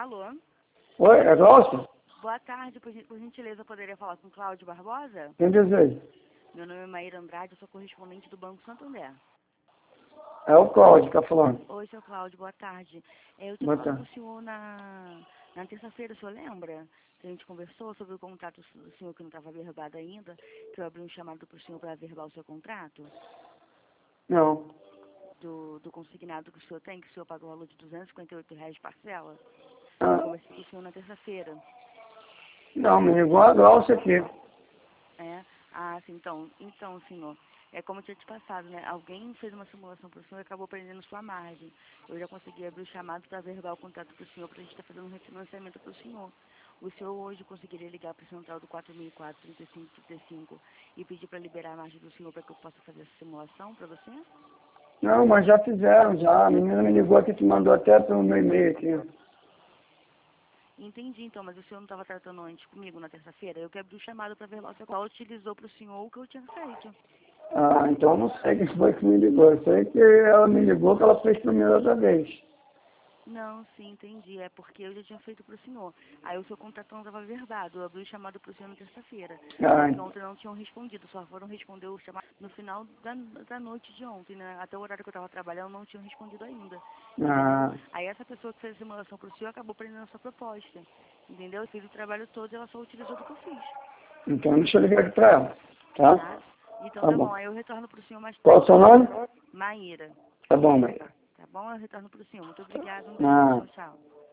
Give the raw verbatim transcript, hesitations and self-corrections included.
Alô? Oi, é Glaucio? Boa tarde, por, gen- por gentileza, eu poderia falar com Cláudio Barbosa? Quem deseja? Meu nome é Maíra Andrade, eu sou correspondente do Banco Santander. É o Cláudio que tá falando. Oi, seu Cláudio, boa tarde. É, Eu tinha Boa falado com tarde. o senhor na, na terça-feira, o senhor lembra? Que a gente conversou sobre o contrato do senhor que não estava verbado ainda, que eu abri um chamado para o senhor para verbar o seu contrato, Não. do, do consignado que o senhor tem, que o senhor paga o valor de duzentos e cinquenta e oito reais de parcela. Eu Ah, conversei com o senhor na terça-feira. não, me ligou a Glaucio aqui. É, ah, sim, então, então, senhor, é como eu tinha te passado, né? Alguém fez uma simulação para o senhor e acabou prendendo sua margem. Eu já consegui abrir o chamado para verbar o contato para o senhor, para a gente estar fazendo um refinanciamento para o senhor. O senhor hoje conseguiria ligar para o central do quatro mil e quatro, trinta e cinco, trinta e cinco e pedir para liberar a margem do senhor para que eu possa fazer essa simulação para você? Não, mas já fizeram, já. A menina me ligou aqui, te mandou até pelo meu e-mail aqui. Entendi, então, mas o senhor não estava tratando antes comigo na terça-feira? Eu que abri o chamado para verbar o seu qual utilizou para o senhor o que eu tinha feito. Ah, então eu não sei quem foi que me ligou. Eu sei que ela me ligou que ela fez primeiro outra vez. Não, sim, entendi. É porque eu já tinha feito para o senhor. Aí o seu contato não estava verbado. Eu abri o chamado para o senhor na terça-feira. Só Ah, que ontem não tinham respondido. Só foram responder o chamado no final da, da noite de ontem, né? Até o horário que eu estava trabalhando, não tinham respondido ainda. Entendeu? ah, Aí essa pessoa que fez a simulação para o senhor acabou prendendo a sua proposta. Entendeu? Eu fiz o trabalho todo e ela só utilizou do que eu fiz. então deixa eu ligar aqui pra ela, tá? Tá? Então Tá tá bom. bom. Aí eu retorno para o senhor mais Qual é o tarde. seu nome? Maíra. Tá bom, mãe. Tá bom? Eu retorno para o senhor. Muito obrigada. Um beijo. Ah. Tchau, tchau.